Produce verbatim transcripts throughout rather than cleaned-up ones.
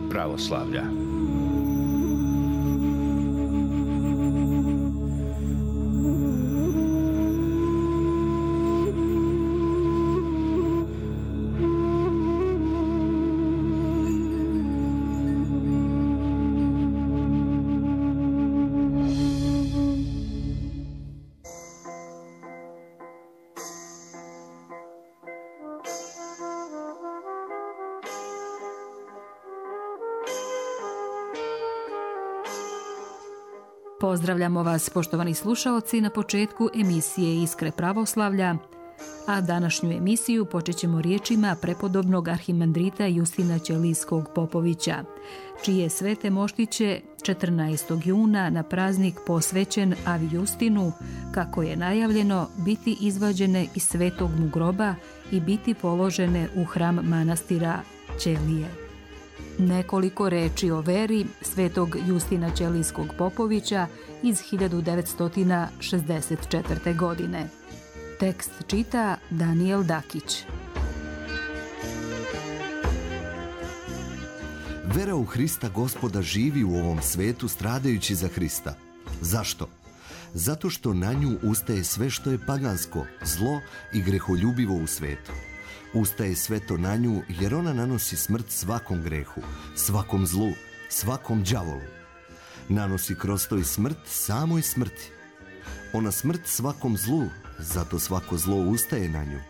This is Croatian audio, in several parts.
pravoslavlja. Pozdravljamo vas, poštovani slušaoci, na početku emisije Iskre pravoslavlja, a današnju emisiju počet ćemo riječima prepodobnog arhimandrita Justina Ćelijskog Popovića, čije svete moštiće četrnaestog juna na praznik posvećen Avi Justinu, kako je najavljeno, biti izvađene iz svetog mu groba i biti položene u hram manastira Ćelije. Nekoliko reči o veri svetog Justina Ćelijskog Popovića iz hiljadu devetsto šezdeset četvrte. godine. Tekst čita Danijel Dakić. Vera u Hrista Gospoda živi u ovom svetu stradajući za Hrista. Zašto? Zato što na nju ustaje sve što je pagansko, zlo i greholjubivo u svetu. Ustaje sve to na nju jer ona nanosi smrt svakom grehu, svakom zlu, svakom đavolu. Nanosi kroz to i smrt samoj smrti. Ona smrt svakom zlu, zato svako zlo ustaje na nju.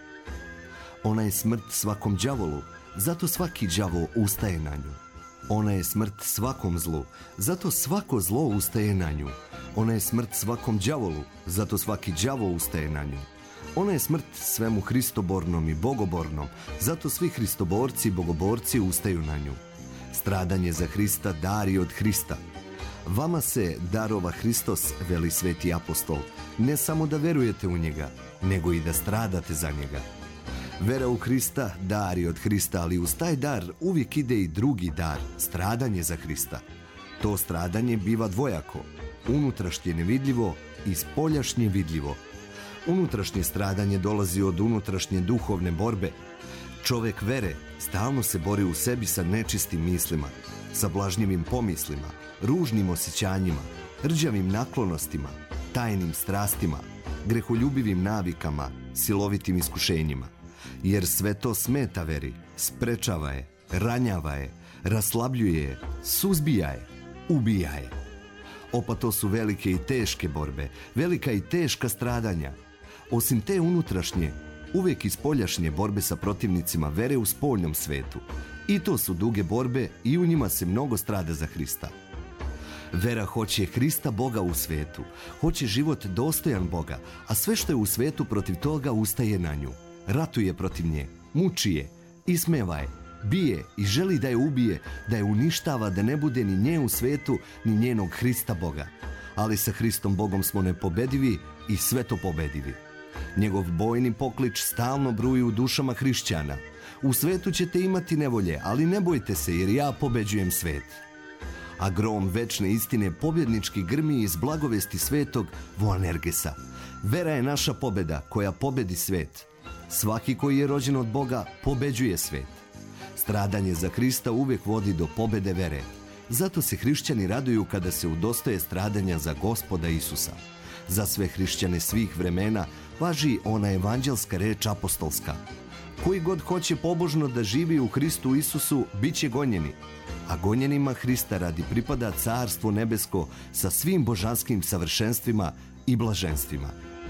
Ona je smrt svakom đavolu, zato svaki đavo ustaje na nju. Ona je smrt svakom zlu, zato svako zlo ustaje na nju. Ona je smrt svakom đavolu, zato svaki đavo ustaje na nju. Ona je smrt svemu hristobornom i bogobornom, zato svi hristoborci i bogoborci ustaju na nju. Stradanje za Hrista dar je od Hrista. Vama se darova Hristos, veli sveti apostol, ne samo da verujete u njega, nego i da stradate za njega. Vera u Hrista dar je od Hrista, ali uz taj dar uvijek ide i drugi dar, stradanje za Hrista. To stradanje biva dvojako, unutrašnje nevidljivo i spoljašnje vidljivo. Unutrašnje stradanje dolazi od unutrašnje duhovne borbe. Čovjek vere stalno se bori u sebi sa nečistim mislima, sa blažnjivim pomislima, ružnim osjećanjima, rđavim naklonostima, tajnim strastima, greholjubivim navikama, silovitim iskušenjima. Jer sve to smeta veri, sprečava je, ranjava je, raslabljuje je, suzbija je, ubija je. Opa, to su velike i teške borbe, velika i teška stradanja. Osim te unutrašnje, uvijek i spoljašnje borbe sa protivnicima vere u spoljnom svetu. I to su duge borbe i u njima se mnogo strada za Hrista. Vera hoće Hrista Boga u svetu, hoće život dostojan Boga, a sve što je u svetu protiv toga ustaje na nju. Ratuje protiv nje, muči je, ismeva je, bije i želi da je ubije, da je uništava, da ne bude ni nje u svetu, ni njenog Hrista Boga. Ali sa Hristom Bogom smo nepobedivi i sve to pobedivi. Njegov bojni poklič stalno bruji u dušama hrišćana. U svetu ćete imati nevolje, ali ne bojte se, jer ja pobeđujem svet. A grom večne istine pobjednički grmi iz blagovesti svetog Boanergesa. Vera je naša pobjeda koja pobedi svet. Svaki koji je rođen od Boga pobeđuje svet. Stradanje za Hrista uvijek vodi do pobjede vere. Zato se hrišćani raduju kada se udostoje stradanja za Gospoda Isusa. Za sve hrišćane svih vremena važi ona evanđelska reč apostolska. Koji god hoće pobožno da živi u Hristu Isusu, bit će gonjeni. A gonjenima Hrista radi pripada carstvo nebesko sa svim božanskim savršenstvima i blaženstvima.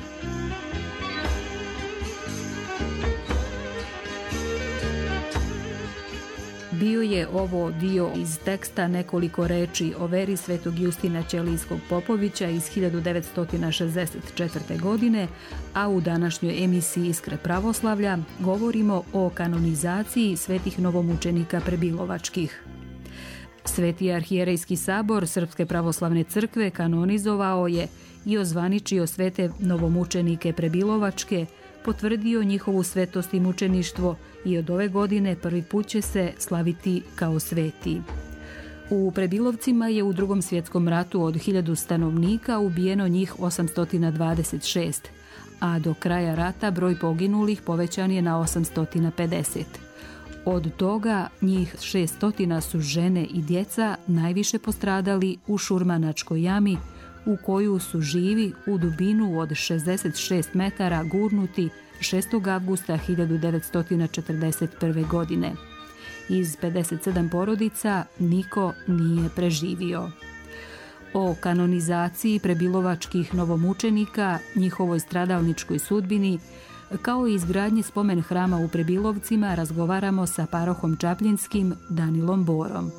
Bio je ovo dio iz teksta nekoliko reči o veri svetog Justina Ćelijskog Popovića iz hiljadu devetsto šezdeset četvrte. godine, a u današnjoj emisiji Iskre pravoslavlja govorimo o kanonizaciji svetih novomučenika prebilovačkih. Sveti arhijerejski sabor Srpske pravoslavne crkve kanonizovao je i ozvaničio svete novomučenike prebilovačke, potvrdio njihovu svetost i mučeništvo i od ove godine prvi put će se slaviti kao sveti. U Prebilovcima je u Drugom svjetskom ratu od hiljadu stanovnika ubijeno njih osamsto dvadeset šest, a do kraja rata broj poginulih povećan je na osamsto pedeset. Od toga njih šestotina su žene i djeca najviše postradali u Šurmanačkoj jami, u koju su živi u dubinu od šezdeset šest metara gurnuti šestog avgusta hiljadu devetsto četrdeset prve. godine. Iz pedeset sedam porodica niko nije preživio. O kanonizaciji prebilovačkih novomučenika, njihovoj stradalničkoj sudbini, kao i izgradnji spomen hrama u Prebilovcima razgovaramo sa parohom Čapljinskim Danilom Borom.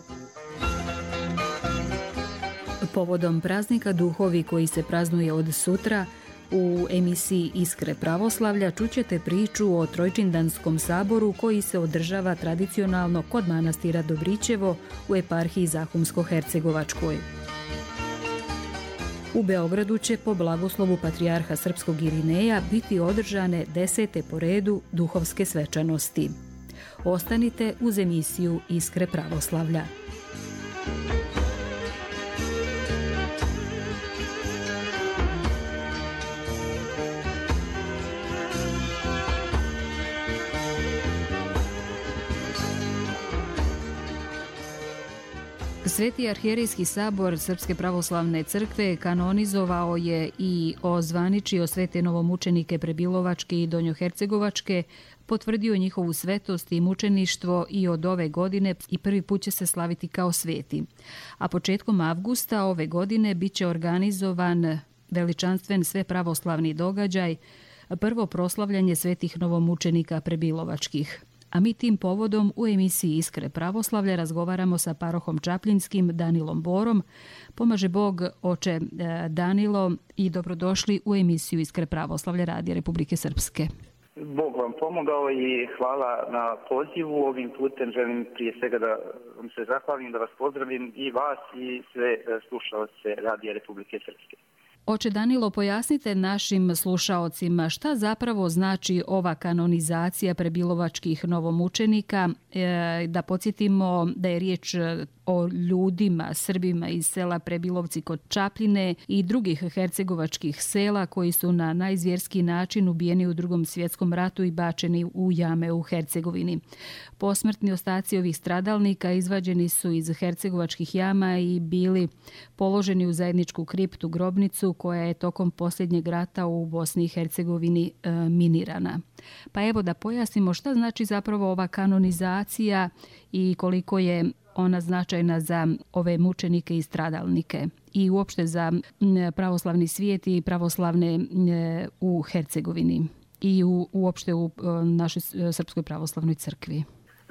Povodom praznika Duhovi koji se praznuje od sutra, u emisiji Iskre pravoslavlja čućete priču o Trojčindanskom saboru koji se održava tradicionalno kod manastira Dobrićevo u eparhiji Zahumsko-Hercegovačkoj. U Beogradu će po blagoslovu patrijarha srpskog Irineja biti održane desete po redu duhovske svečanosti. Ostanite uz emisiju Iskre pravoslavlja. Sveti arhijerejski sabor Srpske pravoslavne crkve kanonizovao je i ozvaničio svete novomučenike Prebilovačke i Donjohercegovačke, potvrdio njihovu svetost i mučeništvo i od ove godine i prvi put će se slaviti kao sveti. A početkom avgusta ove godine bit će organizovan veličanstven svepravoslavni događaj, prvo proslavljanje svetih novomučenika Prebilovačkih. A mi tim povodom u emisiji Iskre pravoslavlja razgovaramo sa parohom Čapljinskim Danilom Borom. Pomaže Bog, oče Danilo, i dobrodošli u emisiju Iskre pravoslavlja Radija Republike Srpske. Bog vam pomogao i hvala na pozivu. Ovim putem želim prije svega da vam se zahvalim, da vas pozdravim i vas i sve slušaoce Radija Republike Srpske. Oče Danilo, pojasnite našim slušaocima šta zapravo znači ova kanonizacija prebilovačkih novomučenika, e, da podsjetimo da je riječ o ljudima, Srbima iz sela Prebilovci kod Čapljine i drugih hercegovačkih sela koji su na najzvjerski način ubijeni u Drugom svjetskom ratu i bačeni u jame u Hercegovini. Posmrtni ostaci ovih stradalnika izvađeni su iz hercegovačkih jama i bili položeni u zajedničku kriptu grobnicu koja je tokom posljednjeg rata u Bosni i Hercegovini e, minirana. Pa evo da pojasnimo šta znači zapravo ova kanonizacija i koliko je ona značajna za ove mučenike i stradalnike i uopšte za pravoslavni svijet i pravoslavne u Hercegovini i u, uopšte u našoj Srpskoj pravoslavnoj crkvi.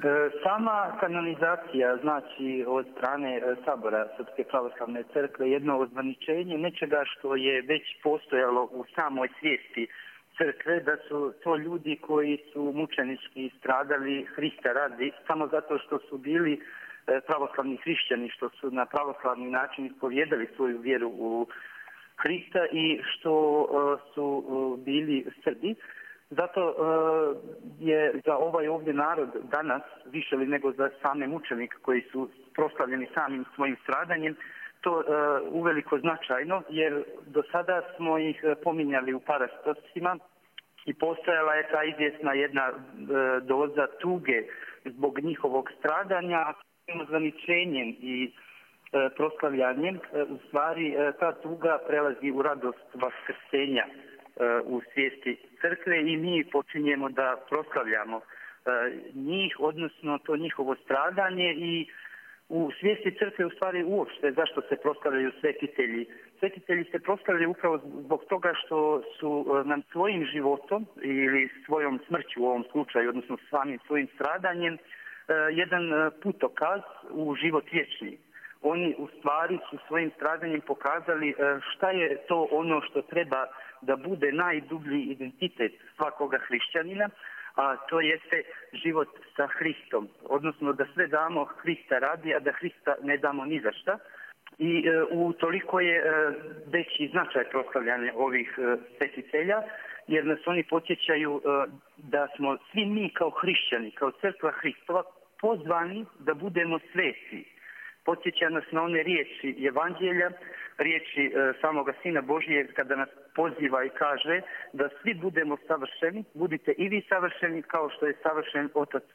Sama kanonizacija znači od strane Sabora Srpske pravoslavne crkve jedno ozvaničenje nečega što je već postojalo u samoj svijesti crkve, da su to ljudi koji su mučenički stradali Hrista radi, samo zato što su bili pravoslavni hrišćani, što su na pravoslavni način ispovijedali svoju vjeru u Hrista i što su bili Srbi. Zato je za ovaj ovdje narod danas, više li nego za same mučenike koji su proslavljeni samim svojim stradanjem, to uveliko značajno, jer do sada smo ih pominjali u parastosima i postojala je ta izvjesna jedna doza tuge zbog njihovog stradanja, ozvaničenjem i e, proslavljanjem, e, u stvari e, ta tuga prelazi u radost vaskrsenja e, u svijesti crkve i mi počinjemo da proslavljamo e, njih, odnosno to njihovo stradanje i u svijesti crkve u stvari uopšte zašto se proslavljaju svetitelji. Svetitelji se proslavljaju upravo zbog toga što su nam svojim životom ili svojom smrću u ovom slučaju, odnosno samim svojim stradanjem, jedan putokaz u život vječni. Oni u stvari su svojim stradanjem pokazali šta je to ono što treba da bude najdublji identitet svakoga hrišćanina, a to jeste život sa Hristom. Odnosno da sve damo Hrista radi, a da Hrista ne damo ni za šta. I e, u toliko je e, veći značaj proslavljanja ovih e, svetitelja, jer nas oni podsjećaju e, da smo svi mi kao hrišćani, kao crkva Hristova, pozvani da budemo sveti. Podsjeća nas na one riječi Evanđelja, riječi e, samoga Sina Božijeg kada nas poziva i kaže da svi budemo savršeni, budite i vi savršeni kao što je savršen Otac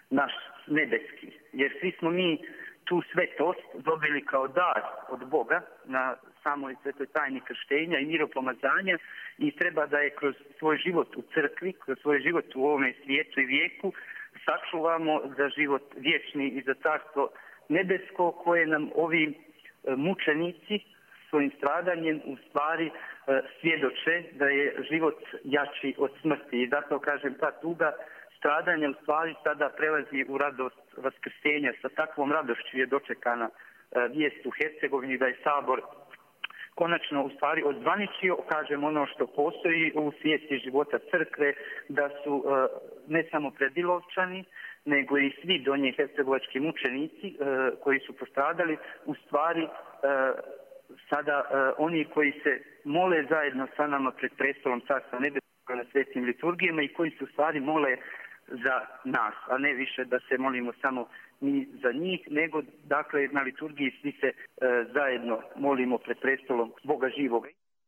naš nebeski. Jer svi smo mi tu svetost dobili kao dar od Boga na samoj svetoj tajni krštenja i miropomazanja i treba da je kroz svoj život u crkvi, kroz svoj život u ovome svijetu i vijeku sačuvamo za život vječni i za carstvo nebesko koje nam ovi mučenici svojim stradanjem u stvari svjedoče da je život jači od smrti. I zato kažem, ta tuga stradanja u stvari sada prelazi u radost vaskrsenja. Sa takvom radošću je dočekana vijest u Hercegovini da je Sabor konačno u stvari odzvaničio, kažem, ono što postoji u svijesti života crkve, da su ne samo Predilovčani, nego i svi donji hercegovački mučenici koji su postradali, u stvari sada oni koji se mole zajedno sa nama pred prestolom Carstva nebeskog na svetim liturgijama i koji se u stvari mole za nas, a ne više da se molimo samo mi za njih, nego dakle na liturgiji svi se e, zajedno molimo pred prestolom Boga živoga.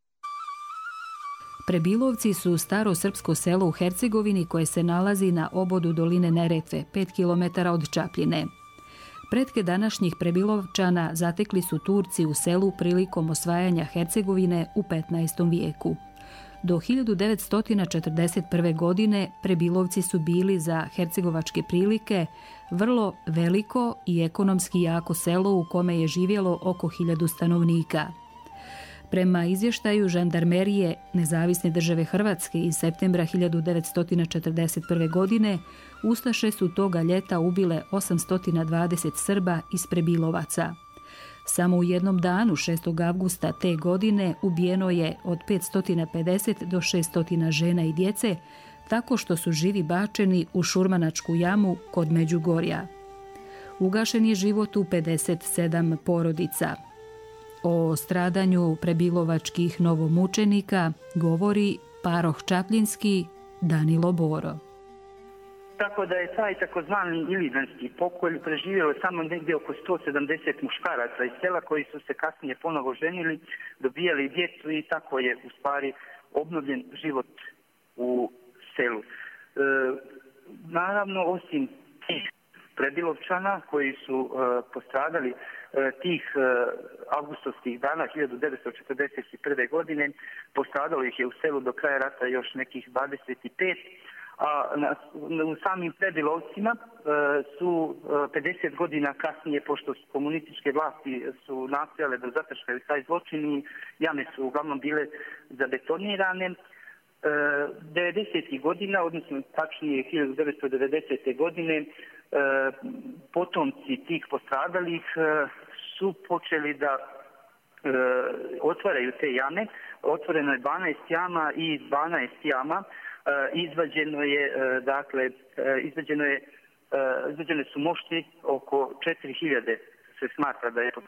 Prebilovci su staro srpsko selo u Hercegovini koje se nalazi na obodu doline Neretve, pet kilometara od Čapljine. Pretke današnjih Prebilovčana zatekli su Turci u selu prilikom osvajanja Hercegovine u petnaestom vijeku. Do hiljadu devetsto četrdeset prve. godine Prebilovci su bili za hercegovačke prilike vrlo veliko i ekonomski jako selo u kome je živjelo oko hiljadu stanovnika. Prema izvještaju žandarmerije Nezavisne države Hrvatske iz septembra hiljadu devetsto četrdeset prve. godine, ustaše su toga ljeta ubile osamsto dvadeset Srba iz Prebilovaca. Samo u jednom danu, šestog avgusta te godine, ubijeno je od petsto pedeset do šesto žena i djece, tako što su živi bačeni u Šurmanačku jamu kod Međugorja. Ugašen je život u pedeset sedam porodica. O stradanju prebilovačkih novomučenika govori paroh čapljinski Danilo Boro. Tako da je taj takozvani ilizanski pokolj preživjelo samo negdje oko sto sedamdeset muškaraca iz sela koji su se kasnije ponovo ženili, dobijali djecu i tako je u stvari obnovljen život u selu. E, naravno, osim tih Prebilovčana koji su e, postradali e, tih e, avgustovskih dana hiljadu devetsto četrdeset prve. godine, postradalo ih je u selu do kraja rata još nekih dvadeset pet, a na, u samim Prebilovcima e, su e, pedeset godina kasnije, pošto su komunističke vlasti su nastojale da zataškaju taj zločin i jame su uglavnom bile zabetonirane, e, devedesetih godina, odnosno tačnije hiljadu devetsto devedesete. godine, e, potomci tih postradalih e, su počeli da e, otvaraju te jame. Otvoreno je dvanaest jama i dvanaest jama izvađeno je, dakle, izvađeno je, izvađene su mošti oko četiri hiljade, se smatra da je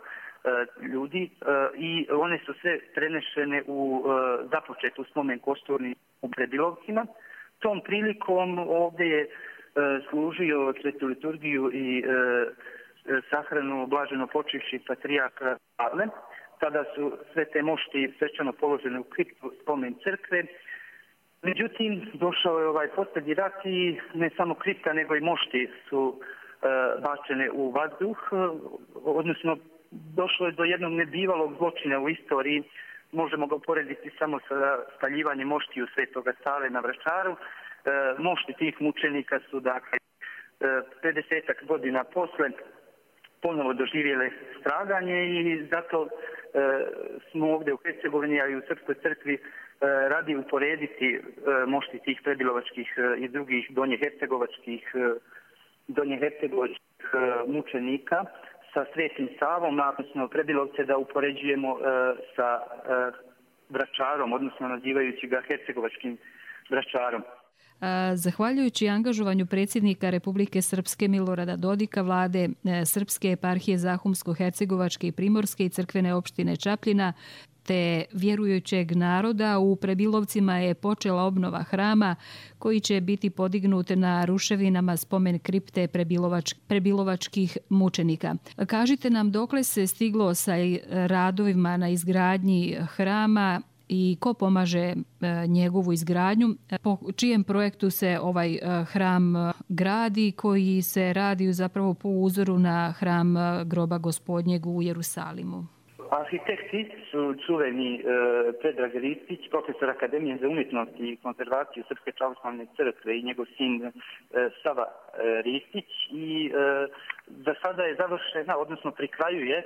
ljudi, i one su sve prenešene u započetu spomen kosturni u Prebilovcima. Tom prilikom ovdje je služio svetu liturgiju i sahranu blaženo počivši patrijarha Pavle. Tada su sve te mošti svečano položene u kriptu spomen crkve. Međutim, došao je ovaj posljednji rat i ne samo kripta, nego i mošti su e, bačene u vazduh, odnosno došlo je do jednog nebivalog zločina u istoriji. Možemo ga uporediti samo sa spaljivanjem mošti u Svetoga Save na Vračaru. E, mošti tih mučenika su, dakle, pedesetak godina posle ponovo doživjele stradanje i zato e, smo ovdje u Hercegovini, a i u Srpskoj crkvi, radi uporediti mošti tih prebilovačkih i drugih donjehercegovačkih donjehercegovačkih mučenika sa Svetim Savom, odnosno Prebilovce da upoređujemo sa Vračarom, odnosno nazivajući ga hercegovačkim Vračarom. Zahvaljujući angažovanju predsjednika Republike Srpske Milorada Dodika, vlade Srpske eparhije Zahumsko-hercegovačke i Primorske i crkvene opštine Čapljina, te vjerujućeg naroda, u Prebilovcima je počela obnova hrama koji će biti podignut na ruševinama spomen kripte prebilovač, prebilovačkih mučenika. Kažite nam dokle se stiglo sa radovima na izgradnji hrama i ko pomaže njegovu izgradnju? Po čijem projektu se ovaj hram gradi, koji se radi zapravo po uzoru na hram groba Gospodnjeg u Jerusalimu? Arhitekti su čuveni e, Predrag Ristić, profesor Akademije za umjetnost i konzervaciju Srpske pravoslavne crkve i njegov sin e, Sava e, Ristić i e, za sada je završena, odnosno pri kraju je e,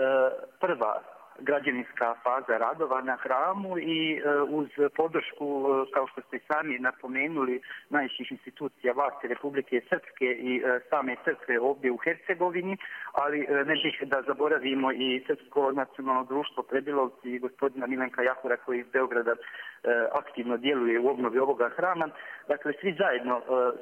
prva građevinska faza radova na hramu i e, uz podršku, e, kao što ste sami napomenuli, najviših institucija vlasti Republike Srpske i e, same crkve ovdje u Hercegovini, ali e, ne bih da zaboravimo i Srpsko nacionalno društvo Prebilovci i gospodina Milenka Jahura koji iz Beograda e, aktivno djeluje u obnovi ovoga hrama. Dakle, svi zajedno e, e,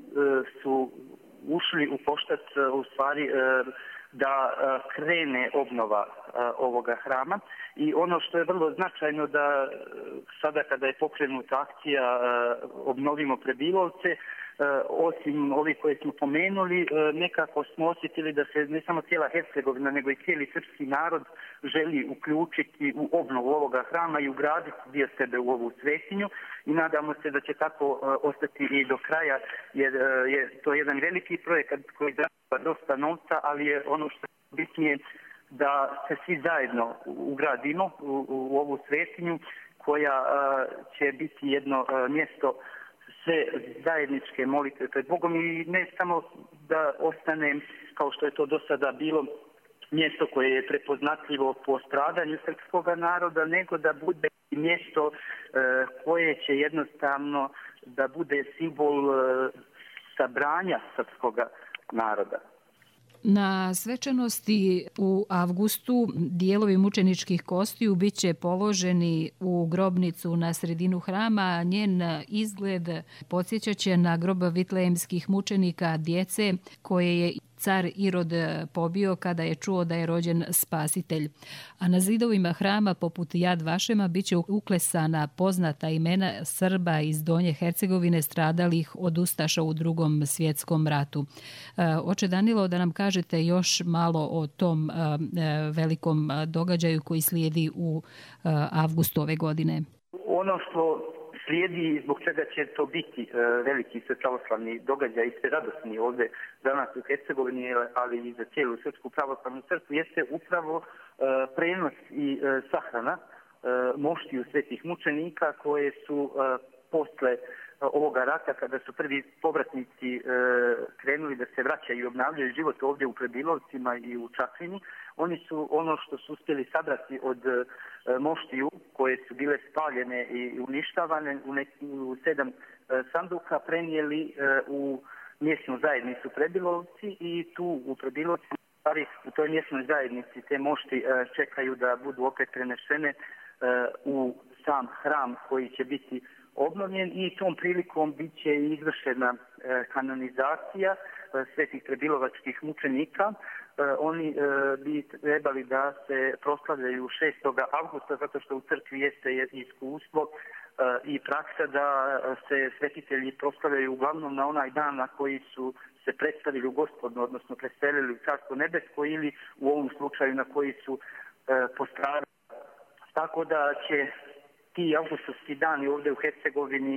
su ušli u poštac e, u stvari e, da krene obnova ovoga hrama i ono što je vrlo značajno da sada kada je pokrenuta akcija Obnovimo Prebilovce, osim ovih koje smo pomenuli, nekako smo osjetili da se ne samo cijela Hercegovina, nego i cijeli srpski narod želi uključiti u obnovu ovoga hrama i ugraditi dio sebe u ovu svetinju i nadamo se da će tako ostati i do kraja, jer je to jedan veliki projekat koji zahtjeva dosta novca, ali je ono što je bitnije da se svi zajedno ugradimo u, u ovu svetinju koja će biti jedno mjesto sve zajedničke molitve pred Bogom i ne samo da ostane, kao što je to do sada bilo, mjesto koje je prepoznatljivo po stradanju srpskog naroda, nego da bude mjesto e, koje će jednostavno da bude simbol e, sabranja srpskog naroda. Na svečanosti u avgustu dijelovi mučeničkih kostiju bit će položeni u grobnicu na sredinu hrama. Njen izgled podsjećat će na grob vitlejemskih mučenika, djece koje je car Irod pobio kada je čuo da je rođen spasitelj. A na zidovima hrama poput Jad Vašema bit će uklesana poznata imena Srba iz Donje Hercegovine stradalih od ustaša u Drugom svjetskom ratu. Oče Danilo, da nam kažete još malo o tom velikom događaju koji slijedi u avgustu ove godine. Ono što slijedi, zbog čega će to biti e, veliki pravoslavni događaj i sve radosni ovdje za nas u Hercegovini, ali i za cijelu Srpsku pravoslavnu crkvu, jeste upravo e, prenos i e, sahrana e, moštiju svetih mučenika koje su e, posle ovoga rata, kada su prvi povratnici e, krenuli da se vraćaju i obnavljaju život ovdje u Prebilovcima i u Čapljini, oni su ono što su uspjeli sabrati od e, moštiju koje su bile spaljene i uništavane u, neki, u sedam e, sanduka prenijeli e, u mjesnu zajednicu Prebilovci i tu u Prebilovcima u toj mjesnoj zajednici te mošti e, čekaju da budu opet prenešene e, u sam hram koji će biti obnovljen i tom prilikom bit će izvršena e, kanonizacija e, svetih prebilovačkih mučenika. E, oni e, bi trebali da se proslavljaju šestog avgusta zato što u crkvi jeste iskustvo e, i praksa da se svetitelji proslavljaju uglavnom na onaj dan na koji su se predstavili u Gospodnu, odnosno preselili u Carstvo nebesko ili u ovom slučaju na koji su e, postradali. Tako da će ti avgustovski dani ovdje u Hercegovini e,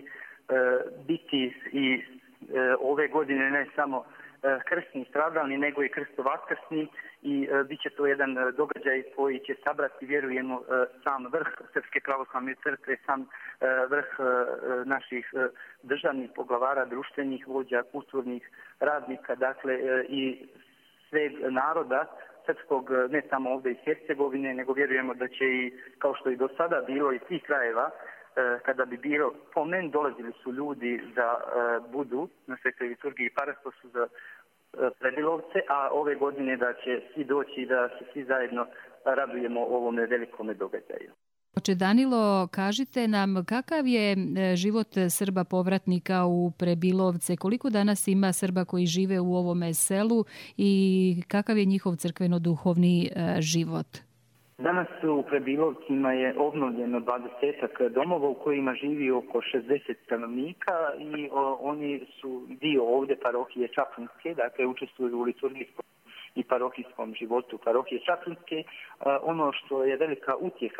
biti i e, ove godine ne samo e, krstni stradalni, nego i krstovaskrsni i e, bit će to jedan događaj koji će sabrati, vjerujemo, e, sam vrh Srpske pravoslavne crkve, sam e, vrh e, naših e, državnih poglavara, društvenih vođa, kulturnih radnika, dakle e, i sveg naroda srpskog, ne samo ovdje iz Hercegovine, nego vjerujemo da će i, kao što i do sada bilo iz svih krajeva, kada bi bilo pomen, dolazili su ljudi da budu na svetoj liturgiji Parastosu za Prebilovce, a ove godine da će svi doći i da se svi zajedno radujemo ovome velikome događaju. Oče Danilo, kažite nam kakav je život Srba povratnika u Prebilovce, koliko danas ima Srba koji žive u ovome selu i kakav je njihov crkveno-duhovni život? Danas u Prebilovcima je obnovljeno dvadesetak domova u kojima živi oko šezdeset stanovnika i o, oni su dio ovdje parohije Čapljinske, dakle učestvuju u liturgijskom i parohijskom životu parohije Čapljinske. Ono što je velika utjeha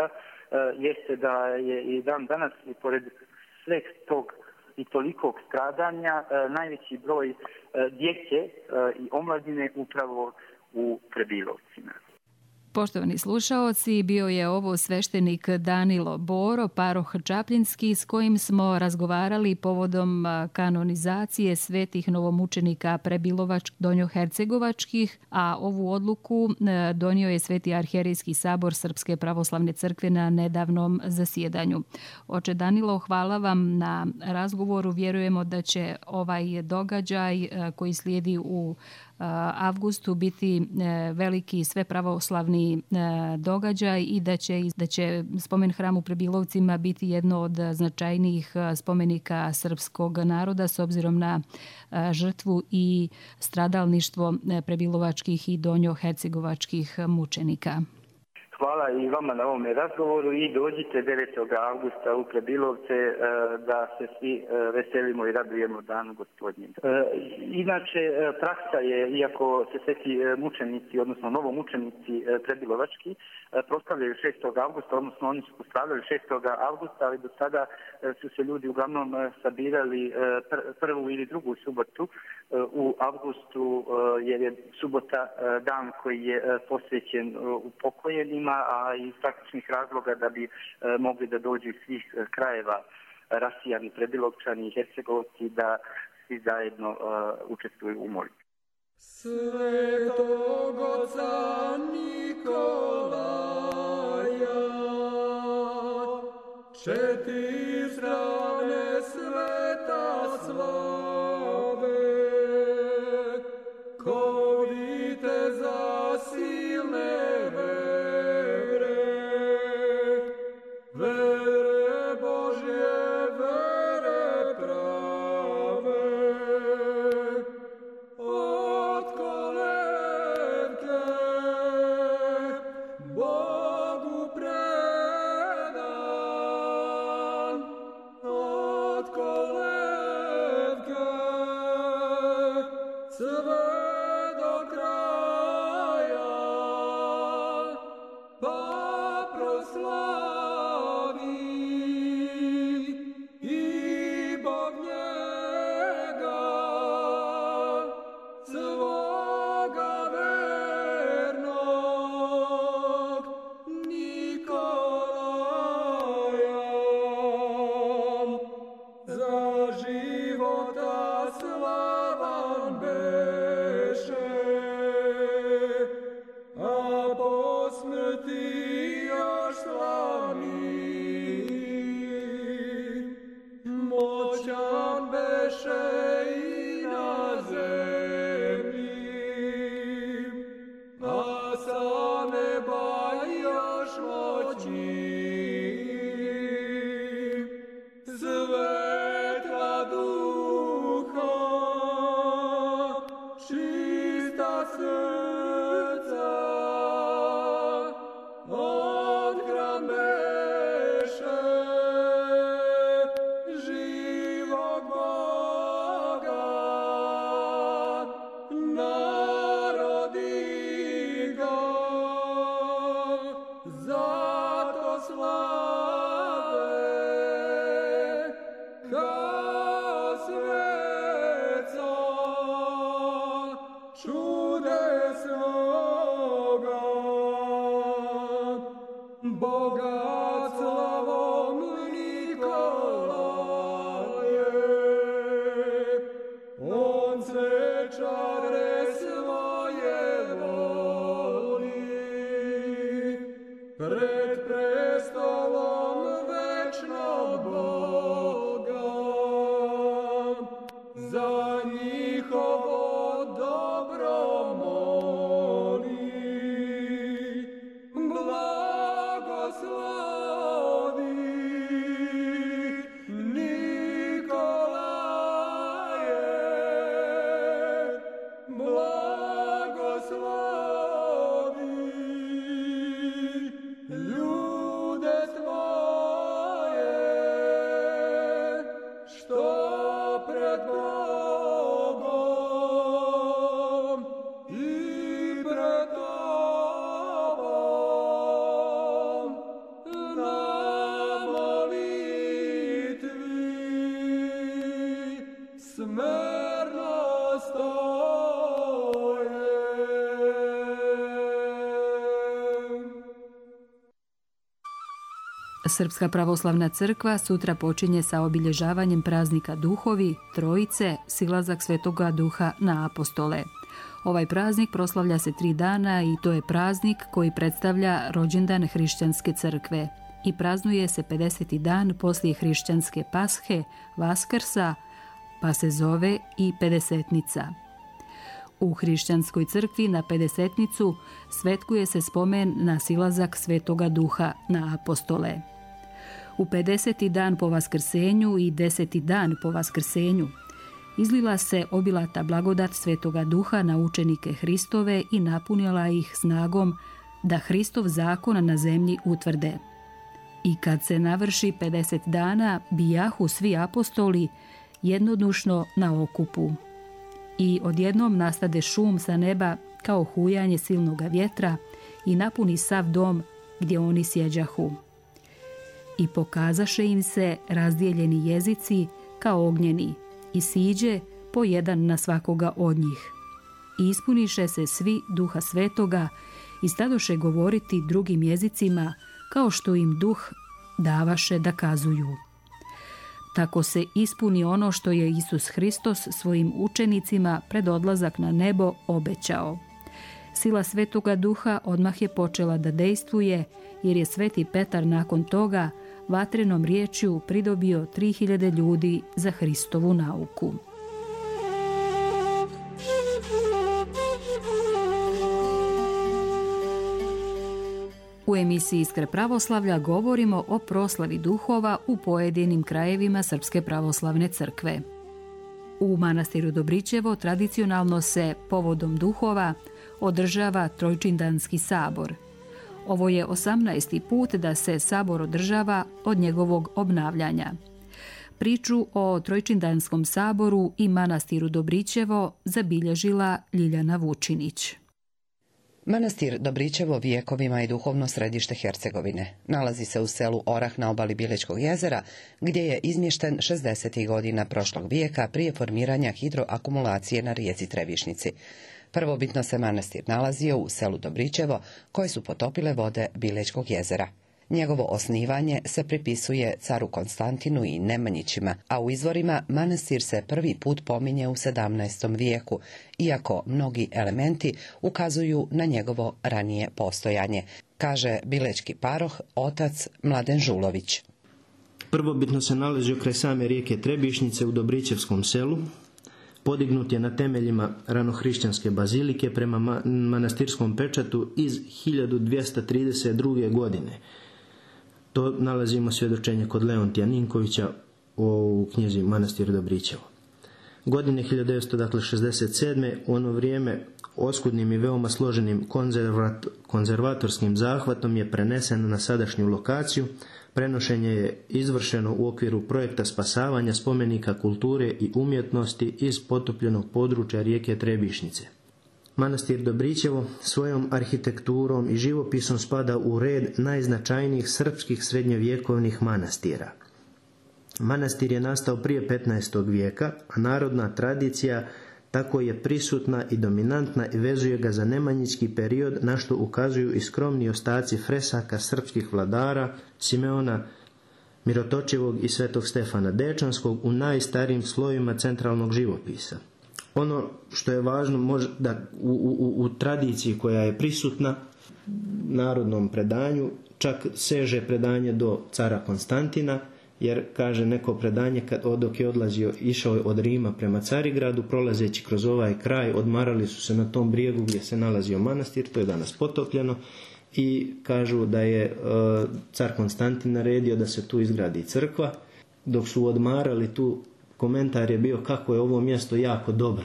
jeste da je i dan danas i pored sveg tog i tolikog stradanja najveći broj djece i omladine upravo u Prebilovcima. Poštovani slušaoci, bio je ovo sveštenik Danilo Boro, paroh Čapljinski, s kojim smo razgovarali povodom kanonizacije svetih novomučenika Prebilovačkih Donjohercegovačkih, a ovu odluku donio je Sveti arhijerejski sabor Srpske pravoslavne crkve na nedavnom zasjedanju. Oče Danilo, hvala vam na razgovoru. Vjerujemo da će ovaj događaj koji slijedi u avgustu biti veliki svepravoslavni događaj i da će, da će spomen hram u Prebilovcima biti jedno od značajnijih spomenika srpskog naroda s obzirom na žrtvu i stradalništvo prebilovačkih i donjohercegovačkih mučenika. Hvala i vama na ovome razgovoru i dođite devetog avgusta u Prebilovce da se svi veselimo i radujemo danu Gospodnjem. Inače, praksa je, iako se sveti mučenici, odnosno novomučenici Prebilovački, proslavljaju šestog avgusta, odnosno oni su proslavljali šestog avgusta, ali do sada su se ljudi uglavnom sabirali prvu ili drugu subotu u avgustu, jer je subota dan koji je posvećen upokojenima, a iz praktičnih razloga da bi mogli da dođu iz svih krajeva rasijani Prebilovčani i Hercegovci da svi zajedno učestvuju u molitvi. Svetog oca Nikolaja, četiri strane sveta slave, kovite za silne vere, vere Božje, vere prave, od kolevke Bogu predan, od kolevke sve do kraja, pa proslavi i Bog njega, svoga vernog Nikolaja. Za života slavan beše, a po smrti još slavniji, moćan beše i na zemlji, a sa neba još moćniji. Svetla duha, čista srca, on hram beše živog Boga, narodi ga, zato slave kao sveca čudesnoga. Boga slavom Nikolaje, on svečare svoje voli, pred prestolom večnog Boga. Srpska pravoslavna crkva sutra počinje sa obilježavanjem praznika Duhovi, Trojice, silazak Svetoga Duha na apostole. Ovaj praznik proslavlja se tri dana i to je praznik koji predstavlja rođendan hrišćanske crkve i praznuje se pedeseti dan poslije hrišćanske Pashe, Vaskrsa, pa se zove i pedesetnica. U hrišćanskoj crkvi na pedesetnicu svetkuje se spomen na silazak Svetoga Duha na apostole. U pedeseti dan po Vaskrsenju i deseti dan po Vaskrsenju izlila se obilata blagodat Svetoga Duha na učenike Hristove i napunila ih snagom da Hristov zakon na zemlji utvrde. I kad se navrši pedeset dana, bijahu svi apostoli jednodušno na okupu. I odjednom nastade šum sa neba kao hujanje silnoga vjetra i napuni sav dom gdje oni sjeđahu. I pokazaše im se razdijeljeni jezici kao ognjeni i siđe po jedan na svakoga od njih. I ispuniše se svi Duha Svetoga i stadoše govoriti drugim jezicima kao što im Duh davaše da kazuju. Tako se ispuni ono što je Isus Hristos svojim učenicima pred odlazak na nebo obećao. Sila Svetoga Duha odmah je počela da dejstvuje, jer je Sveti Petar nakon toga vatrenom riječju pridobio tri hiljade ljudi za Hristovu nauku. U emisiji Iskre pravoslavlja govorimo o proslavi duhova u pojedinim krajevima Srpske pravoslavne crkve. U manastiru Dobričevo tradicionalno se povodom duhova održava Trojčindanski sabor. Ovo je osamnaesti put da se sabor održava od njegovog obnavljanja. Priču o Trojčindanskom saboru i manastiru Dobričevo zabilježila Ljiljana Vučinić. Manastir Dobričevo vjekovima je duhovno središte Hercegovine. Nalazi se u selu Orah na obali Bilećkog jezera, gdje je izmješten šezdesetih godina prošlog vijeka prije formiranja hidroakumulacije na rijeci Trebišnici. Prvobitno se manastir nalazio u selu Dobričevo, koje su potopile vode Bilećkog jezera. Njegovo osnivanje se pripisuje caru Konstantinu i Nemanjićima, a u izvorima manastir se prvi put pominje u sedamnaestom vijeku, iako mnogi elementi ukazuju na njegovo ranije postojanje, kaže bilečki paroh otac Mladen Žulović. Prvobitno se nalazio kraj same rijeke Trebišnice u Dobričevskom selu. Podignut je na temeljima ranohrišćanske bazilike prema manastirskom pečatu iz hiljadu dvjesto trideset druge. godine. To nalazimo svjedočenje kod Leontija Ninkovića u knjizi Manastir Dobričevo. Godine hiljadu devetsto šezdeset sedme. u ono vrijeme oskudnim i veoma složenim konzervat, konzervatorskim zahvatom je prenesen na sadašnju lokaciju. Prenošenje je izvršeno u okviru projekta spasavanja spomenika kulture i umjetnosti iz potopljenog područja rijeke Trebišnice. Manastir Dobričevo svojom arhitekturom i živopisom spada u red najznačajnijih srpskih srednjovjekovnih manastira. Manastir je nastao prije petnaestog vijeka, a narodna tradicija tako je prisutna i dominantna i vezuje ga za nemanjićki period, na što ukazuju i skromni ostaci fresaka srpskih vladara Simeona Mirotočivog i Svetog Stefana Dečanskog u najstarijim slojima centralnog živopisa. Ono što je važno možda da u, u, u tradiciji koja je prisutna narodnom predanju, čak seže predanje do cara Konstantina, jer kaže neko predanje kad dok je odlazio, išao je od Rima prema Carigradu, prolazeći kroz ovaj kraj, odmarali su se na tom brijegu gdje se nalazio manastir, to je danas potopljeno, i kažu da je e, car Konstantin naredio da se tu izgradi crkva. Dok su odmarali tu, komentar je bio kako je ovo mjesto jako dobro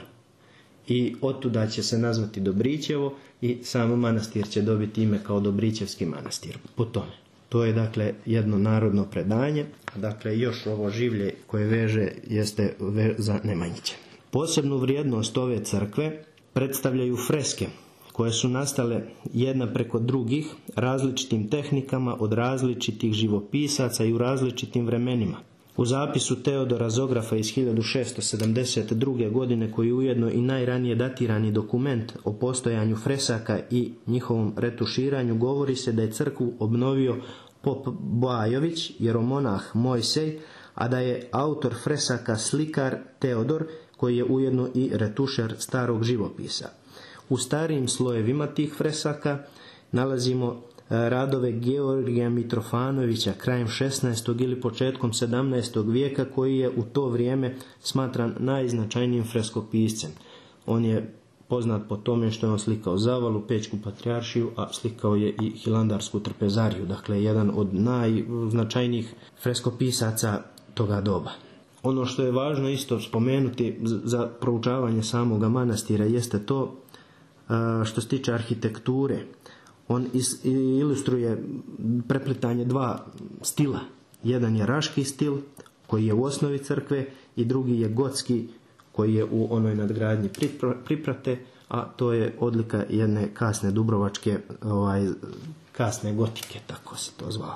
i otuda će se nazvati Dobričevo i sam manastir će dobiti ime kao Dobričevski manastir po tome. To je dakle jedno narodno predanje, dakle još ovo življe koje veže jeste za Nemanjiće. Posebnu vrijednost ove crkve predstavljaju freske koje su nastale jedna preko drugih različitim tehnikama od različitih živopisaca i u različitim vremenima. U zapisu Teodora Zografa iz hiljadu šesto sedamdeset druge. godine, koji je ujedno i najranije datirani dokument o postojanju fresaka i njihovom retuširanju, govori se da je crkvu obnovio Pop Boajović, jeromonah Mojsej, a da je autor fresaka slikar Teodor, koji je ujedno i retušer starog živopisa. U starijim slojevima tih fresaka nalazimo radove Georgija Mitrofanovića krajem šesnaestog ili početkom sedamnaestog vijeka, koji je u to vrijeme smatran najznačajnijim freskopiscem. On je poznat po tome što je on slikao Zavalu, Pećku patrijaršiju, a slikao je i Hilandarsku trpezariju, dakle jedan od najznačajnijih freskopisaca toga doba. Ono što je važno isto spomenuti za proučavanje samoga manastira jeste to što se tiče arhitekture. On ilustruje preplitanje dva stila. Jedan je raški stil, koji je u osnovi crkve, i drugi je gotski, koji je u onoj nadgradnji priprate, a to je odlika jedne kasne dubrovačke, ovaj, kasne gotike, tako se to zvalo.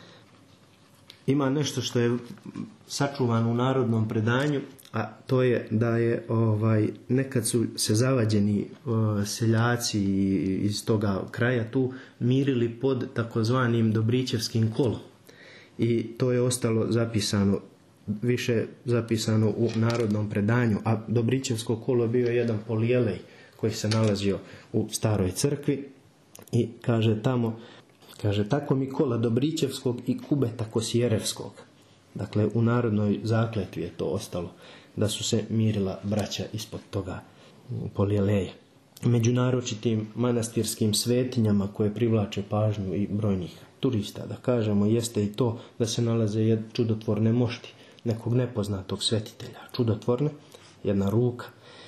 Ima nešto što je sačuvano u narodnom predanju, a to je da je ovaj, nekad su se zavađeni uh, seljaci iz toga kraja tu mirili pod takozvanim Dobrićevskim kolom. I to je ostalo zapisano, više zapisano u narodnom predanju, a Dobrićevsko kolo bio je jedan polijelej koji se nalazio u staroj crkvi i kaže tamo, kaže tako mi kola Dobrićevskog i kubeta Kosjerevskog. Dakle, u narodnoj zakletvi je to ostalo, da su se mirila braća ispod toga polijeleja. Među naročitim manastirskim svetinjama koje privlače pažnju i brojnih turista, da kažemo, jeste i to da se nalaze čudotvorne mošti nekog nepoznatog svetitelja. Čudotvorne, jedna ruka.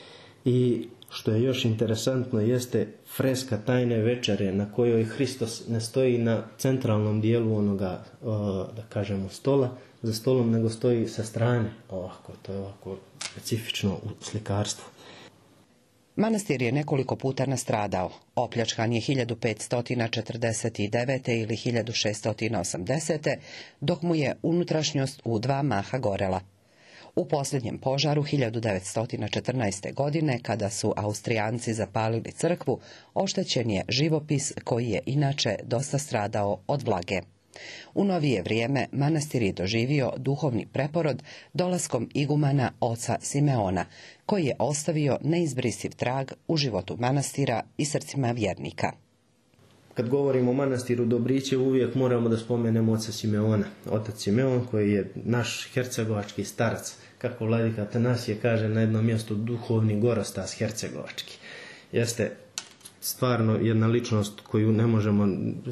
I što je još interesantno jeste freska Tajne večere na kojoj Hristos ne stoji na centralnom dijelu onoga, da kažemo, stola, za stolom, nego stoji sa strane ovako. To je ovako specifično u slikarstvu. Manastir je nekoliko puta nastradao. Opljačkan je hiljadu petsto četrdeset devete. ili hiljadu šeststo osamdesete. dok mu je unutrašnjost u dva maha gorela. U posljednjem požaru hiljadu devetsto četrnaeste. godine, kada su Austrijanci zapalili crkvu, oštećen je živopis koji je inače dosta stradao od vlage. U novije vrijeme manastir je doživio duhovni preporod dolaskom igumana oca Simeona, koji je ostavio neizbrisiv trag u životu manastira i srcima vjernika. Kad govorimo o manastiru Dobrićev, uvijek moramo da spomenemo oca Simeona. Otac Simeon, koji je naš hercegovački starac, kako vladika Atanasije kaže na jednom mjestu, duhovni gorostas hercegovački. Jeste stvarno jedna ličnost koju ne možemo,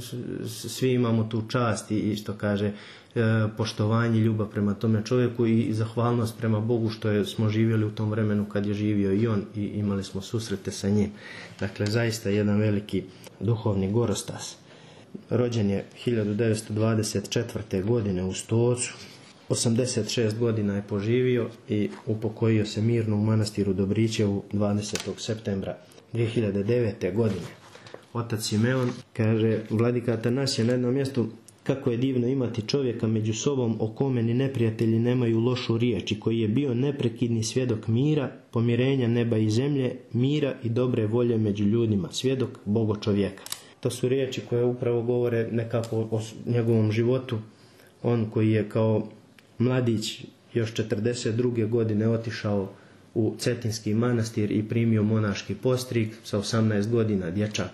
svi imamo tu čast i što kaže poštovanje, ljubav prema tome čovjeku i zahvalnost prema Bogu što je, smo živjeli u tom vremenu kad je živio i on i imali smo susrete sa njim. Dakle, zaista jedan veliki duhovni gorostas. Rođen je hiljadu devetsto dvadeset četvrte. godine u Stocu, osamdeset šest godina je poživio i upokojio se mirno u manastiru Dobrićevu dvadesetog septembra dvije hiljade devete. godine. Otac Simeon kaže, vladika Atanasije na jednom mjestu, kako je divno imati čovjeka među sobom o kome ni neprijatelji nemaju lošu riječ i koji je bio neprekidni svjedok mira, pomirenja neba i zemlje, mira i dobre volje među ljudima, svjedok Bogo čovjeka. To su riječi koje upravo govore nekako o njegovom životu. On koji je kao mladić još četrdeset druge. godine otišao u Cetinski manastir i primio monaški postrig sa osamnaest godina, dječak,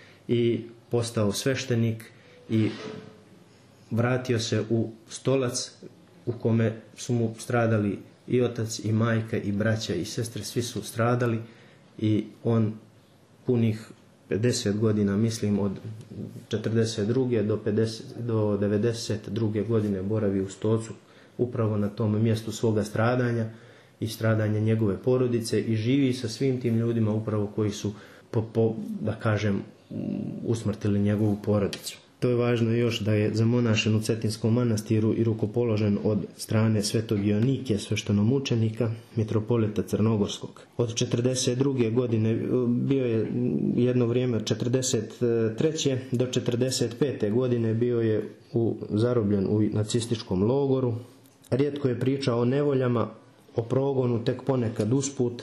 i postao sveštenik i vratio se u Stolac u kome su mu stradali i otac i majka i braća i sestre, svi su stradali i on punih pedeset godina, mislim od četrdeset druge. do, pedeset, do devedeset druge. godine boravi u Stocu upravo na tom mjestu svoga stradanja i stradanja njegove porodice i živi sa svim tim ljudima upravo koji su, po, po, da kažem, usmrtili njegovu porodicu. To je važno još da je zamonašen u Cetinskom manastiru i rukopoložen od strane svetog Ionikija, sveštenomučenika, mitropolita Crnogorskog. Od četrdeset druge. godine bio je jedno vrijeme, od četrdeset treće. do četrdeset pete. godine bio je u, zarobljen u nacističkom logoru. Rijetko je pričao o nevoljama, o progonu, tek ponekad usput,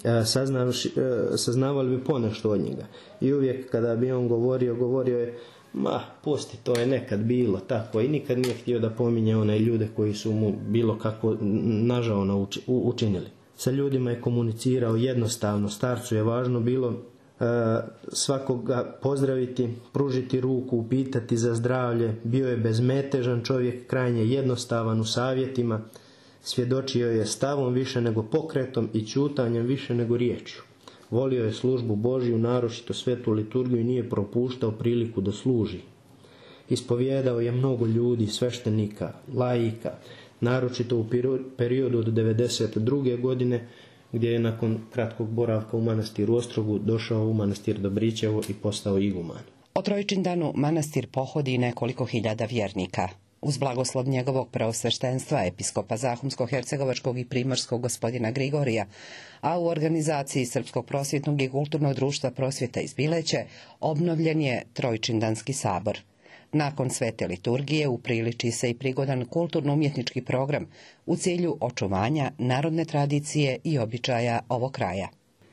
saznavali bi ponešto od njega. I uvijek kada bi on govorio, govorio je Ma, pusti, to je nekad bilo tako i nikad nije htio da pominje one ljude koji su mu bilo kako nažao učinili. Sa ljudima je komunicirao jednostavno, starcu je važno bilo e, svakoga pozdraviti, pružiti ruku, upitati za zdravlje, bio je bezmetežan čovjek, krajnje jednostavan u savjetima, svjedočio je stavom više nego pokretom i ćutanjem više nego riječju. Volio je službu Božju, naročito svetu liturgiju i nije propuštao priliku da služi. Ispovijedao je mnogo ljudi, sveštenika, laika, naročito u periodu od devedeset druge godine, gdje je nakon kratkog boravka u manastiru Ostrogu došao u manastir Dobrićevo i postao iguman. O Trojčindanu manastir pohodi nekoliko hiljada vjernika. Uz blagoslov njegovog preosveštenstva, episkopa Zahumsko-hercegovačkog i primorskog gospodina Grigorija, a u organizaciji Srpskog prosvjetnog i kulturnog društva prosvjeta iz Bileće, obnovljen je Trojčindanski sabor. Nakon svete liturgije upriliči se i prigodan kulturno-umjetnički program u cilju očuvanja narodne tradicije i običaja ovog kraja.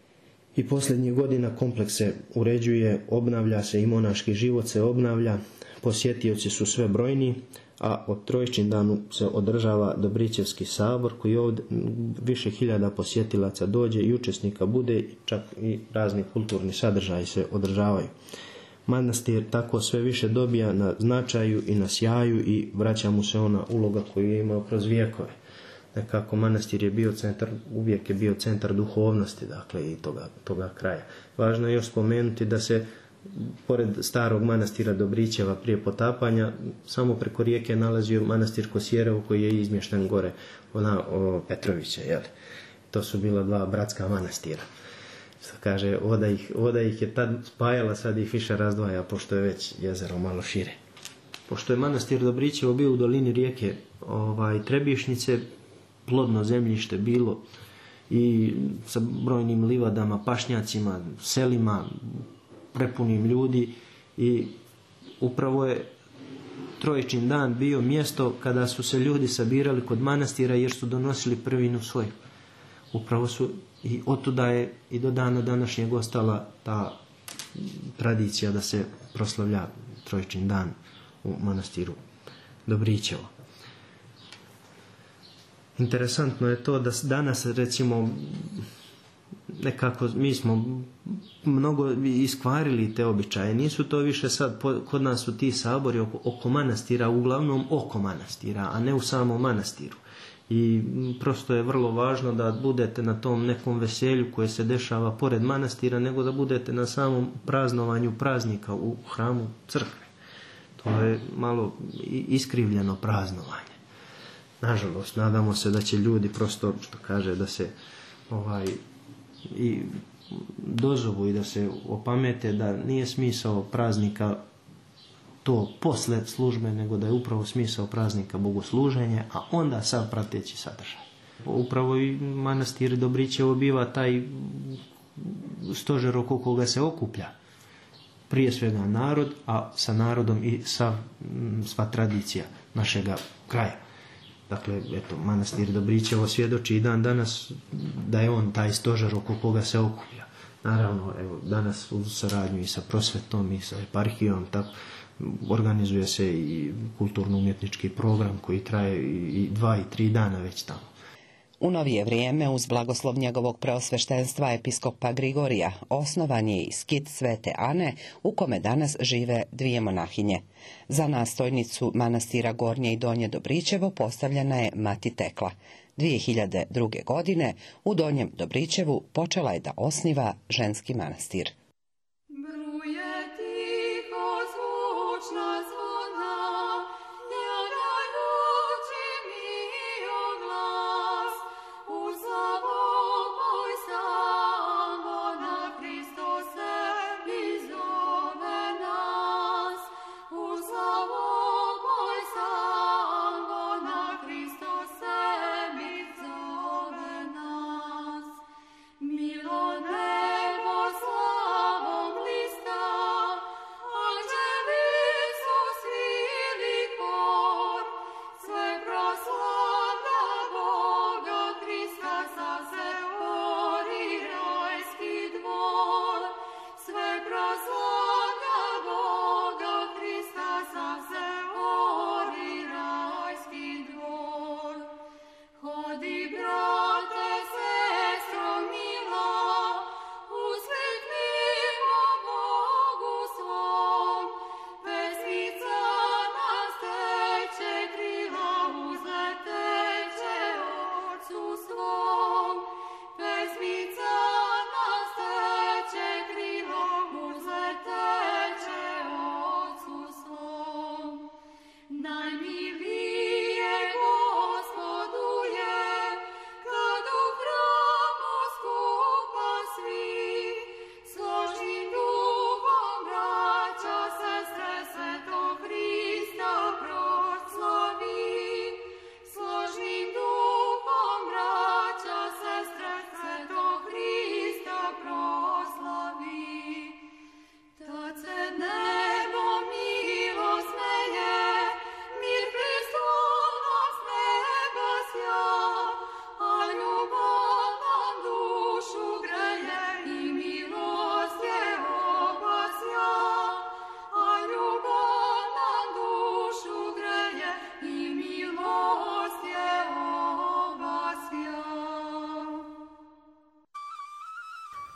I posljednjih godina kompleks se uređuje, obnavlja se i monaški život se obnavlja, posjetioci su sve brojniji, a od Trojčindanu se održava Dobrićevski sabor koji ovdje više hiljada posjetilaca dođe i učesnika bude, čak i razni kulturni sadržaji se održavaju. Manastir tako sve više dobija na značaju i na sjaju i vraća mu se ona uloga koju je imao kroz vijekove. Nekako manastir je bio centar, uvijek je bio centar duhovnosti, dakle, i toga, toga kraja. Važno je još spomenuti da se pored starog manastira Dobrićeva prije potapanja, samo preko rijeke nalazio manastir Kosjerevo koji je izmješten gore ona o Petrovića, jel? To su bila dva bratska manastira. Što kaže, voda ih, voda ih je tad spajala, sad ih više razdvaja, pošto je već jezero malo šire. Pošto je manastir Dobrićevo bio u dolini rijeke ovaj, Trebišnice, plodno zemljište bilo i sa brojnim livadama, pašnjacima, selima, prepunim ljudi i upravo je Trojčindan bio mjesto kada su se ljudi sabirali kod manastira jer su donosili prvinu svoju. Upravo su i otuda je i do dana današnjeg ostala ta tradicija da se proslavlja Trojčindan u manastiru Dobrićevo. Interesantno je to da danas, recimo, nekako mi smo mnogo iskvarili te običaje. Nisu to više sad, kod nas su ti sabori oko, oko manastira, uglavnom oko manastira, a ne u samom manastiru. I prosto je vrlo važno da budete na tom nekom veselju koje se dešava pored manastira, nego da budete na samom praznovanju praznika u hramu crkve. To je malo iskrivljeno praznovanje. Nažalost, nadamo se da će ljudi prosto, što kaže, da se ovaj, i dozovu i da se opamete da nije smisao praznika to posle službe, nego da je upravo smisao praznika bogosluženje, a onda sav prateći sadržaj. Upravo i manastir Dobrićevo biva taj stožer oko koga se okuplja. Prije svega narod, a sa narodom i sa, sva tradicija našega kraja. Dakle, eto, manastir Dobrićevo svjedoči i dan danas da je on taj stožer oko koga se okuplja. Naravno, evo, danas u saradnju i sa prosvetom i sa eparhijom, tako, organizuje se i kulturno-umjetnički program koji traje i dva i tri dana već tamo. U novije vrijeme, uz blagoslov njegovog preosveštenstva episkopa Grigorija, osnovan je i skit Svete Ane, u kome danas žive dvije monahinje. Za nastojnicu manastira Gornje i Donje Dobrićevo postavljena je Mati Tekla. dvije hiljade druge. godine u Donjem Dobrićevu počela je da osniva ženski manastir. Milo nebo slavno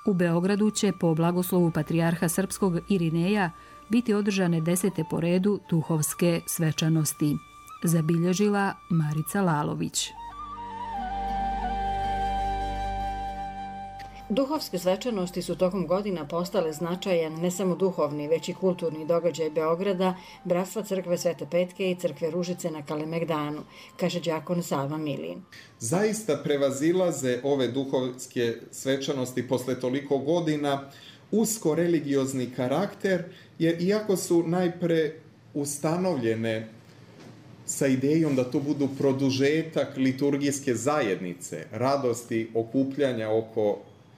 U Beogradu će po blagoslovu patrijarha srpskog Irineja biti održane desete po redu duhovske svečanosti, zabilježila Marica Lalović. Duhovske svečanosti su tokom godina postale značajan ne samo duhovni, već i kulturni događaj Beograda, Bratstva crkve Svete Petke i crkve Ružice na Kalemegdanu, kaže đakon Sava Milin. Zaista prevazilaze ove duhovske svečanosti posle toliko godina usko religiozni karakter, jer iako su najpre ustanovljene sa idejom da to budu produžetak liturgijske zajednice, radosti okupljanja oko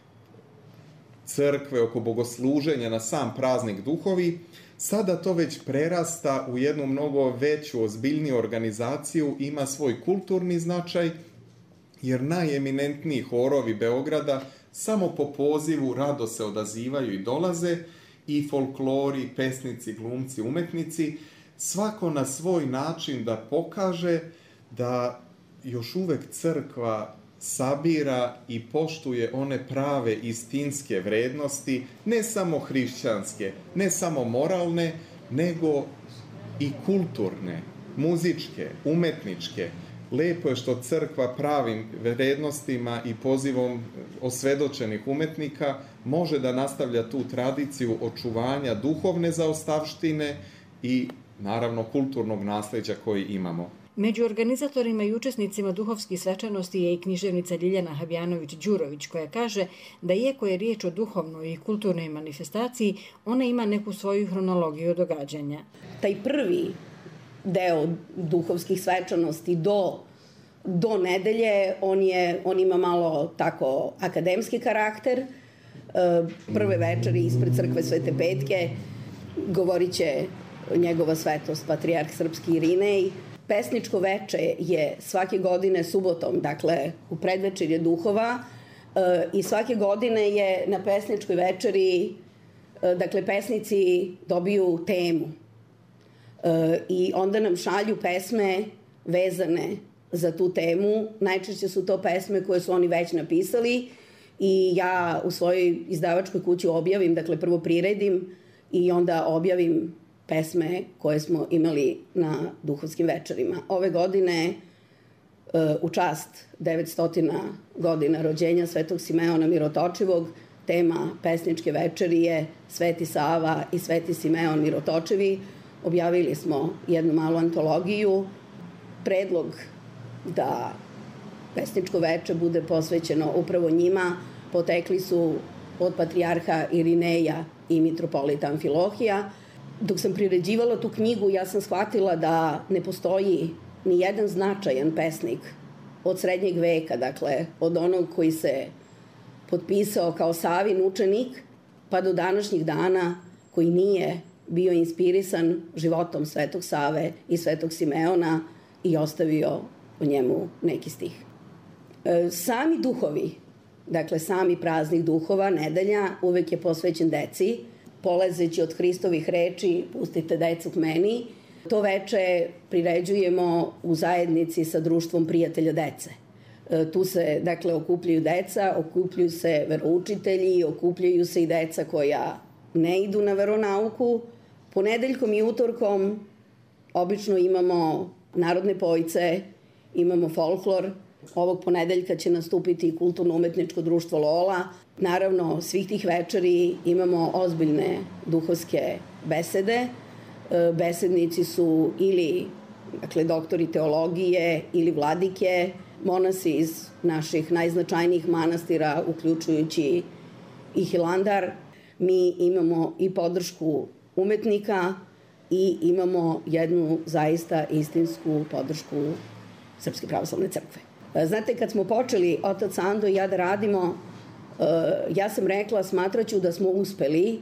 crkve, oko bogosluženja na sam praznik duhovi, sada to već prerasta u jednu mnogo veću, ozbiljniju organizaciju, ima svoj kulturni značaj, jer najeminentniji horovi Beograda samo po pozivu rado se odazivaju i dolaze, i folklori, pesnici, glumci, umetnici, svako na svoj način da pokaže da još uvek crkva sabira i poštuje one prave istinske vrednosti, ne samo hrišćanske, ne samo moralne, nego i kulturne, muzičke, umetničke. Lepo je što crkva pravim vrednostima i pozivom osvedočenih umetnika može da nastavlja tu tradiciju očuvanja duhovne zaostavštine i naravno kulturnog nasleđa koji imamo. Među organizatorima i učesnicima duhovskih svečanosti je i književnica Ljiljana Habjanović-Đurović, koja kaže da iako je riječ o duhovnoj i kulturnoj manifestaciji, ona ima neku svoju hronologiju događanja. Taj prvi deo duhovskih svečanosti do, do nedelje, on, je, on ima malo tako akademski karakter. Prve večeri ispred crkve Svete Petke govorit će njegova svetost, patrijarh srpski Irinej. Pesničko veče je svake godine subotom, dakle u predvečerje duhova, i svake godine je na pesničkoj večeri, dakle pesnici dobiju temu i onda nam šalju pesme vezane za tu temu. Najčešće su to pesme koje su oni već napisali i ja u svojoj izdavačkoj kući objavim, dakle prvo priredim i onda objavim pesme koje smo imali na duhovskim večerima. Ove godine, u čast devetsto godina rođenja Svetog Simeona Mirotočivog, tema pesničke večeri je Sveti Sava i Sveti Simeon Mirotočivi. Objavili smo jednu malu antologiju. Predlog da pesničko veče bude posvećeno upravo njima potekli su od patrijarha Irineja i mitropolita Amfilohija. Dok sam priređivala tu knjigu, ja sam shvatila da ne postoji ni jedan značajan pesnik od srednjeg veka, dakle, od onog koji se potpisao kao Savin učenik, pa do današnjih dana, koji nije bio inspirisan životom Svetog Save i Svetog Simeona i ostavio o njemu neki stih. E, sami duhovi, dakle, sami praznik duhova, nedelja, uvek je posvećen deci, polazeći od Hristovih reči, pustite decu k meni. To veče priređujemo u zajednici sa društvom prijatelja dece. E, tu se, dakle, okupljaju deca, okupljaju se veroučitelji, okupljaju se i deca koja ne idu na veronauku. Ponedeljkom i utorkom obično imamo narodne pojice, imamo folklor. Ovog ponedeljka će nastupiti i kulturno-umetničko društvo Lola. Naravno, svih tih večeri imamo ozbiljne duhovske besede. Besednici su ili, dakle, doktori teologije ili vladike, monasi iz naših najznačajnijih manastira, uključujući i Hilandar. Mi imamo i podršku umetnika i imamo jednu zaista istinsku podršku Srpske pravoslavne crkve. Znate, kad smo počeli, otac Sando i ja da radimo, ja sam rekla, smatraću da smo uspeli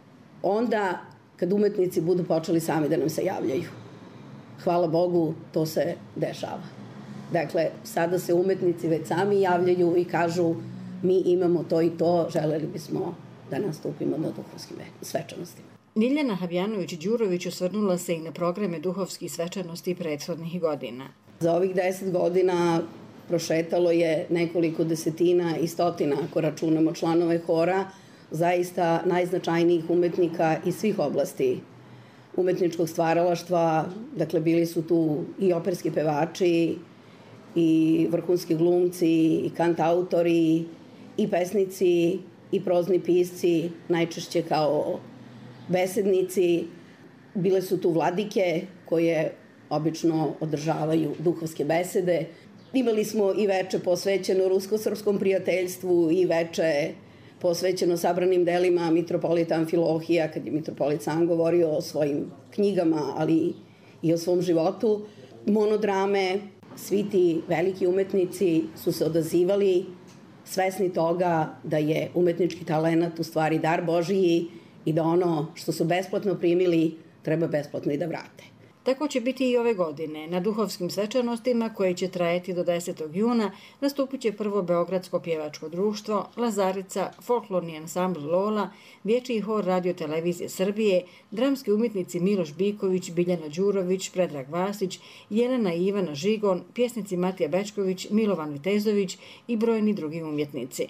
onda kad umetnici budu počeli sami da nam se javljaju. Hvala Bogu, to se dešava. Dakle, sada se umetnici već sami javljaju i kažu mi imamo to i to, želeli bismo da nastupimo na duhovskim svečanostima. Ljiljana Habjanović-Đurović osvrnula se i na programe duhovskih svečanosti prethodnih godina. Za ovih deset godina prošetalo je nekoliko desetina i stotina, ako računamo članove hora, zaista najznačajnijih umetnika iz svih oblasti umetničkog stvaralaštva. Dakle, bili su tu i operski pevači, i vrhunski glumci, i kantautori, i pesnici, i prozni pisci, najčešće kao besednici. Bile su tu vladike koje obično održavaju duhovske besede. Imali smo i veče posvećeno rusko-srpskom prijateljstvu i veče posvećeno sabranim delima mitropolita Amfilohija, kad je mitropolit sam govorio o svojim knjigama, ali i o svom životu. Monodrame, svi ti veliki umetnici su se odazivali svesni toga da je umetnički talenat u stvari dar Božiji i da ono što su besplatno primili treba besplatno i da vrate. Tako će biti i ove godine. Na duhovskim svečanostima, koje će trajati do desetog juna, nastupit će prvo Beogradsko pjevačko društvo, Lazarica, folklorni ansambl Lola, Vječji hor Radio televizije Srbije, dramski umjetnici Miloš Biković, Biljana Đurović, Predrag Vasić, Jelena i Ivana Žigon, pjesnici Matija Bečković, Milovan Vitezović i brojni drugi umjetnici.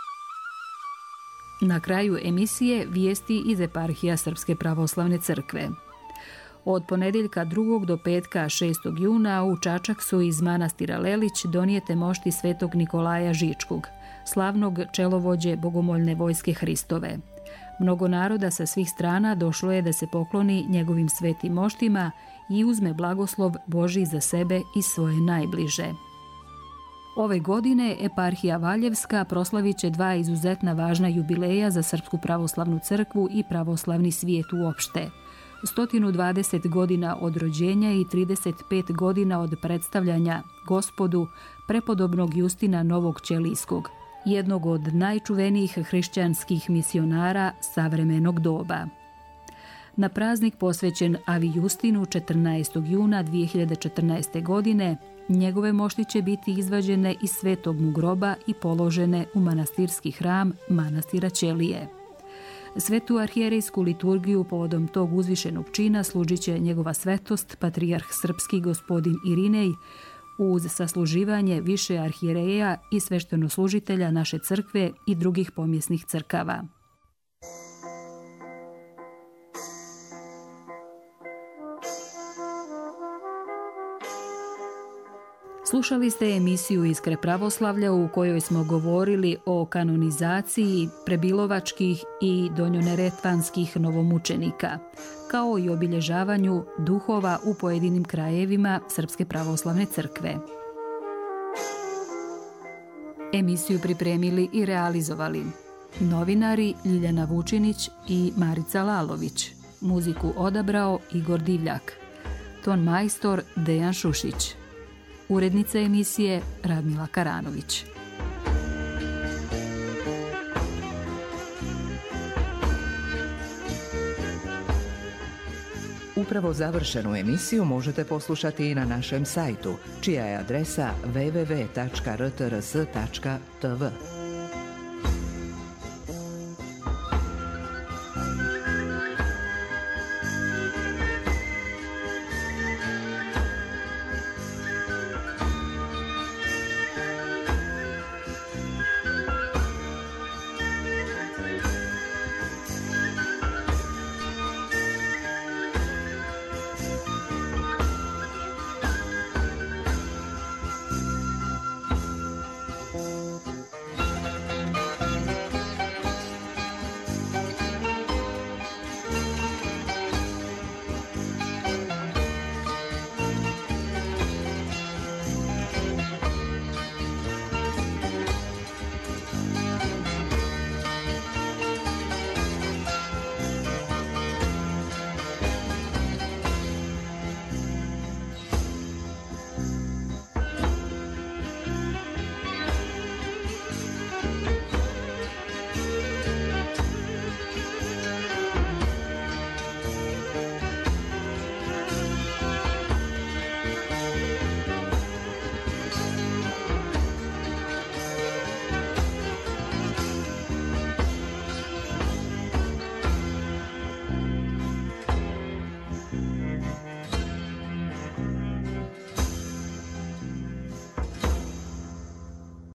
Na kraju emisije vijesti iz eparhija Srpske pravoslavne crkve. Od ponedeljka drugog do petka šestog juna u Čačak su iz manastira Lelić donijete mošti svetog Nikolaja Žičkog, slavnog čelovođe Bogomoljne vojske Hristove. Mnogo naroda sa svih strana došlo je da se pokloni njegovim svetim moštima i uzme blagoslov Božji za sebe i svoje najbliže. Ove godine eparhija Valjevska proslavit će dva izuzetna važna jubileja za Srpsku pravoslavnu crkvu i pravoslavni svijet uopšte. sto dvadeset godina od rođenja i trideset pet godina od predstavljanja Gospodu prepodobnog Justina Novog Ćelijskog, jednog od najčuvenijih hrišćanskih misionara savremenog doba. Na praznik posvećen Avi Justinu četrnaestog juna dvije hiljade četrnaeste. godine njegove mošti će biti izvađene iz svetog mu groba i položene u manastirski hram manastira Ćelije. Svetu arhijerejsku liturgiju povodom tog uzvišenog čina služit će njegova svetost, patrijarh srpski gospodin Irinej, uz sasluživanje više arhijereja i sveštenoslužitelja naše crkve i drugih pomjesnih crkava. Slušali ste emisiju Iskre pravoslavlja u kojoj smo govorili o kanonizaciji prebilovačkih i donjoneretvanskih novomučenika, kao i obilježavanju duhova u pojedinim krajevima Srpske pravoslavne crkve. Emisiju pripremili i realizovali novinari Ljiljana Vučinić i Marica Lalović. Muziku odabrao Igor Divljak. Ton majstor Dejan Šušić. Urednica emisije Radmila Karanović. Upravo završenu emisiju možete poslušati i na našem sajtu, čija je adresa w w w tačka r t r s tačka t v.